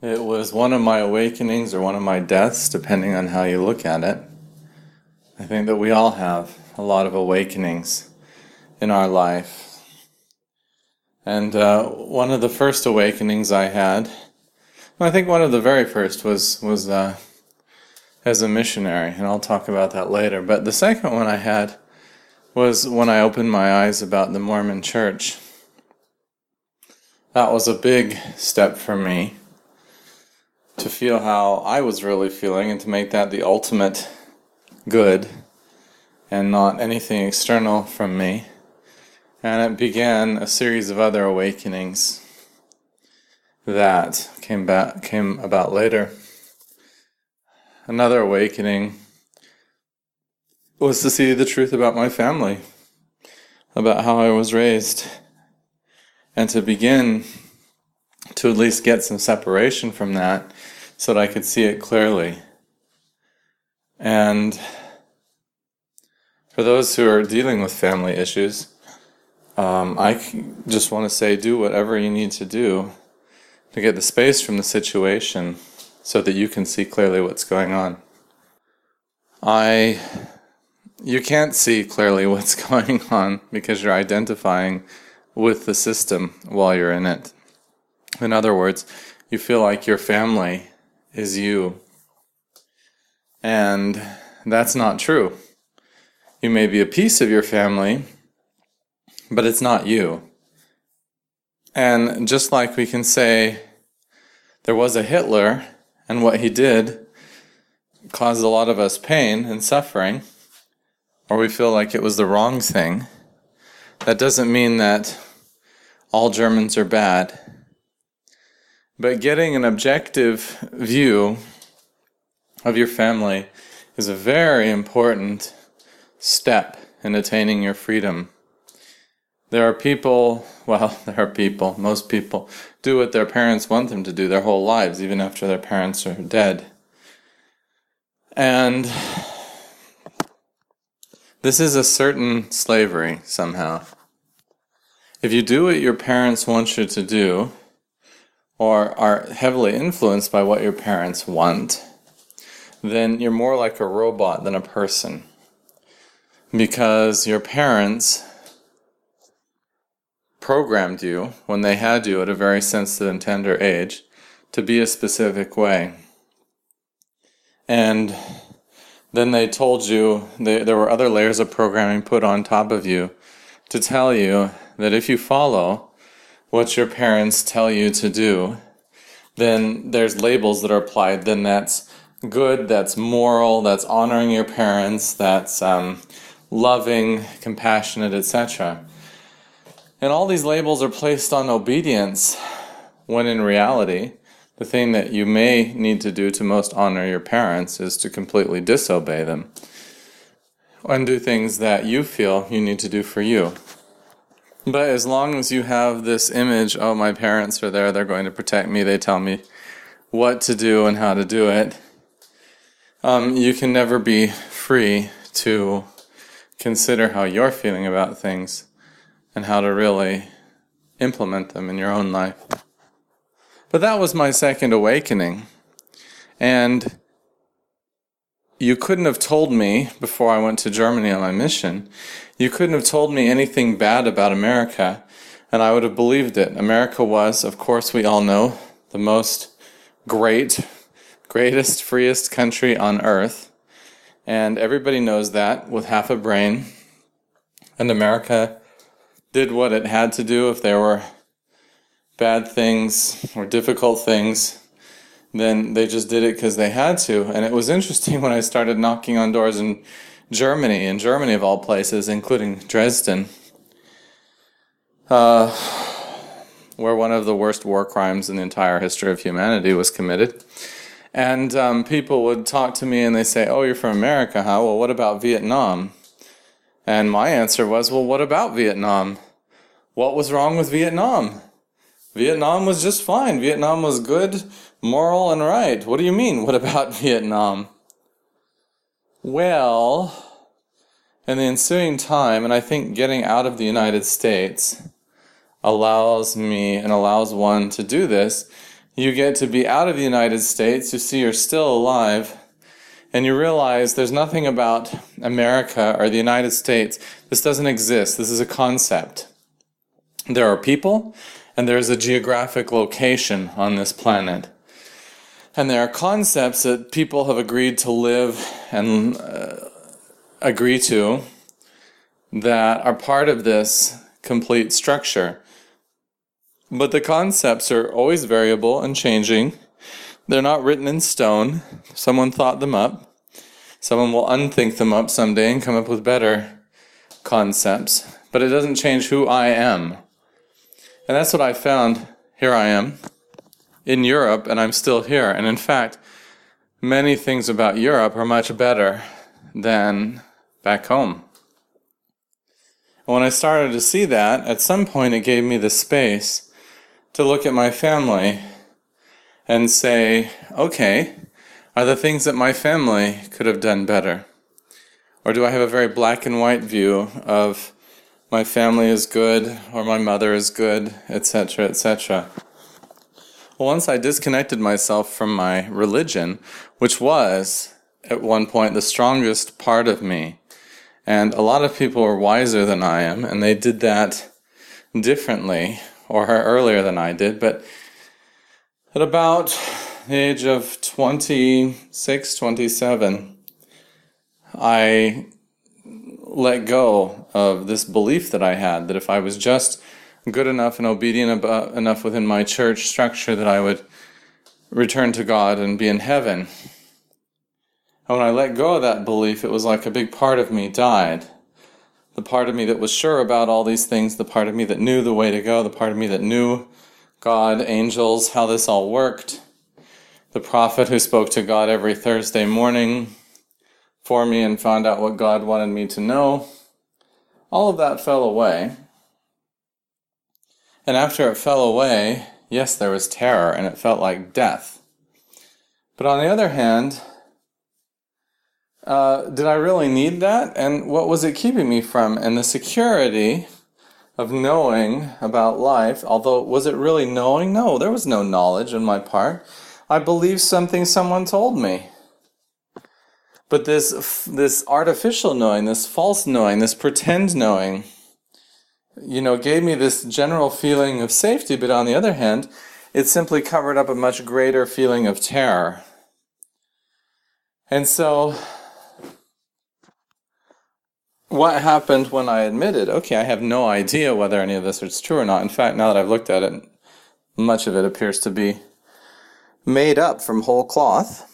It was one of my awakenings or one of my deaths, depending on how you look at it. I think that we all have a lot of awakenings in our life. And one of the first awakenings I had, I think one of the very first was as a missionary, and I'll talk about that later. But the second one I had was when I opened my eyes about the Mormon Church. That was a big step for me, to feel how I was really feeling and to make that the ultimate good and not anything external from me. And it began a series of other awakenings that came about later. Another awakening was to see the truth about my family, about how I was raised, and to begin to at least get some separation from that so that I could see it clearly. And for those who are dealing with family issues, I just want to say, do whatever you need to do to get the space from the situation so that you can see clearly what's going on. You can't see clearly what's going on because you're identifying with the system while you're in it. In other words, you feel like your family is you. And that's not true. You may be a piece of your family, but it's not you. And just like we can say there was a Hitler, and what he did caused a lot of us pain and suffering, or we feel like it was the wrong thing, that doesn't mean that all Germans are bad. But getting an objective view of your family is a very important step in attaining your freedom. Most people do what their parents want them to do their whole lives, even after their parents are dead. And this is a certain slavery, somehow. If you do what your parents want you to do, or are heavily influenced by what your parents want, then you're more like a robot than a person. Because your parents programmed you, when they had you at a very sensitive and tender age, to be a specific way. And then they told you, there were other layers of programming put on top of you to tell you that if you follow what your parents tell you to do, then there's labels that are applied. Then that's good, that's moral, that's honoring your parents, that's loving, compassionate, etc. And all these labels are placed on obedience, when in reality, the thing that you may need to do to most honor your parents is to completely disobey them and do things that you feel you need to do for you. But as long as you have this image, oh, my parents are there, they're going to protect me, they tell me what to do and how to do it, you can never be free to consider how you're feeling about things and how to really implement them in your own life. But that was my second awakening. And you couldn't have told me, before I went to Germany on my mission, you couldn't have told me anything bad about America, and I would have believed it. America was, of course, we all know, the most greatest, freest country on earth. And everybody knows that with half a brain. And America did what it had to do. If there were bad things or difficult things, then they just did it because they had to. And it was interesting when I started knocking on doors in Germany of all places, including Dresden, where one of the worst war crimes in the entire history of humanity was committed. And people would talk to me and they say, oh, you're from America, huh? Well, what about Vietnam? And my answer was, well, what about Vietnam? What was wrong with Vietnam? Vietnam was just fine. Vietnam was good, moral, and right. What do you mean, what about Vietnam? Well, in the ensuing time, and I think getting out of the United States allows me and allows one to do this, You get to be out of the United States, you see you're still alive, and you realize there's nothing about America or the United States. This doesn't exist. This is a concept. There are people, and there's a geographic location on this planet. And there are concepts that people have agreed to live and agree to that are part of this complete structure. But the concepts are always variable and changing. They're not written in stone. Someone thought them up. Someone will unthink them up someday and come up with better concepts. But it doesn't change who I am. And that's what I found. Here I am in Europe, and I'm still here. And in fact, many things about Europe are much better than back home. And when I started to see that, at some point it gave me the space to look at my family and say, okay, are the things that my family could have done better? Or do I have a very black and white view of my family is good or my mother is good, etc., etc.? Well, once I disconnected myself from my religion, which was at one point the strongest part of me, and a lot of people are wiser than I am, and they did that differently or earlier than I did, but at about the age of 26, 27, I let go of this belief that I had, that if I was just good enough and obedient enough within my church structure, that I would return to God and be in heaven. And when I let go of that belief, it was like a big part of me died. The part of me that was sure about all these things, the part of me that knew the way to go, the part of me that knew God, angels, how this all worked, the prophet who spoke to God every Thursday morning for me and found out what God wanted me to know, all of that fell away. And after it fell away, yes, there was terror, and it felt like death. But on the other hand, did I really need that? And what was it keeping me from? And the security of knowing about life, although was it really knowing? No, there was no knowledge on my part. I believed something someone told me. But this artificial knowing, this false knowing, this pretend knowing, gave me this general feeling of safety, but on the other hand, it simply covered up a much greater feeling of terror. And so, what happened when I admitted, okay, I have no idea whether any of this is true or not. In fact, now that I've looked at it, much of it appears to be made up from whole cloth.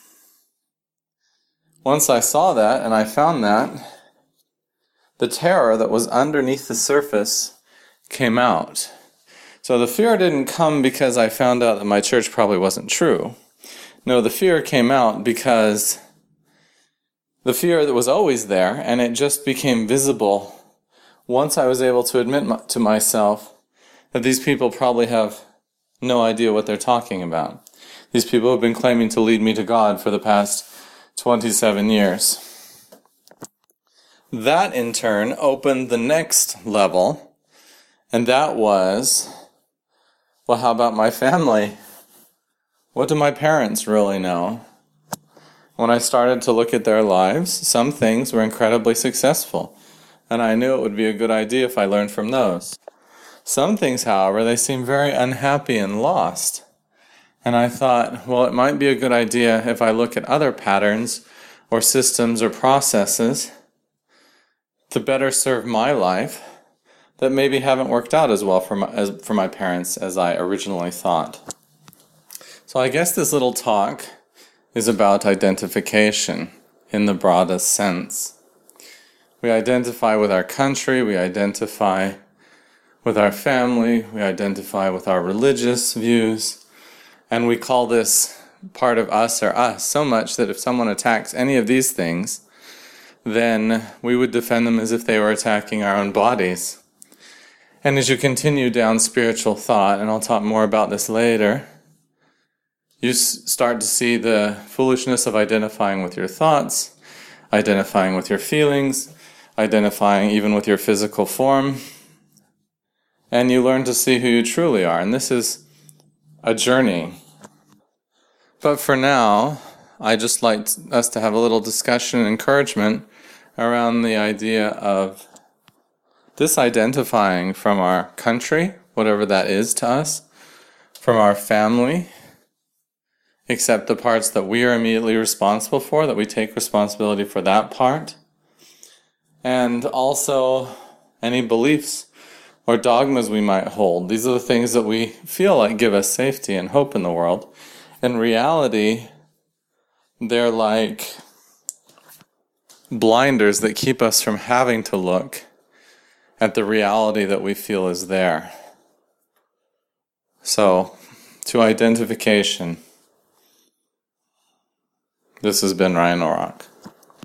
Once I saw that and I found that, the terror that was underneath the surface came out. So the fear didn't come because I found out that my church probably wasn't true. No, the fear came out because the fear that was always there, and it just became visible once I was able to admit to myself that these people probably have no idea what they're talking about. These people have been claiming to lead me to God for the past 27 years. That, in turn, opened the next level, and that was, well, how about my family? What do my parents really know? When I started to look at their lives, some things were incredibly successful, and I knew it would be a good idea if I learned from those. Some things, however, they seemed very unhappy and lost. And I thought, well, it might be a good idea if I look at other patterns or systems or processes to better serve my life that maybe haven't worked out as well for my parents as I originally thought. So I guess this little talk is about identification in the broadest sense. We identify with our country, we identify with our family, we identify with our religious views, and we call this part of us or us so much that if someone attacks any of these things, then we would defend them as if they were attacking our own bodies. And as you continue down spiritual thought, and I'll talk more about this later, you start to see the foolishness of identifying with your thoughts, identifying with your feelings, identifying even with your physical form, and you learn to see who you truly are. And this is a journey. But for now, I just like us to have a little discussion and encouragement around the idea of disidentifying from our country, whatever that is to us, from our family, except the parts that we are immediately responsible for, that we take responsibility for that part, and also any beliefs or dogmas we might hold. These are the things that we feel like give us safety and hope in the world. In reality, they're like blinders that keep us from having to look at the reality that we feel is there. So, to identification. This has been Ryan Orrock.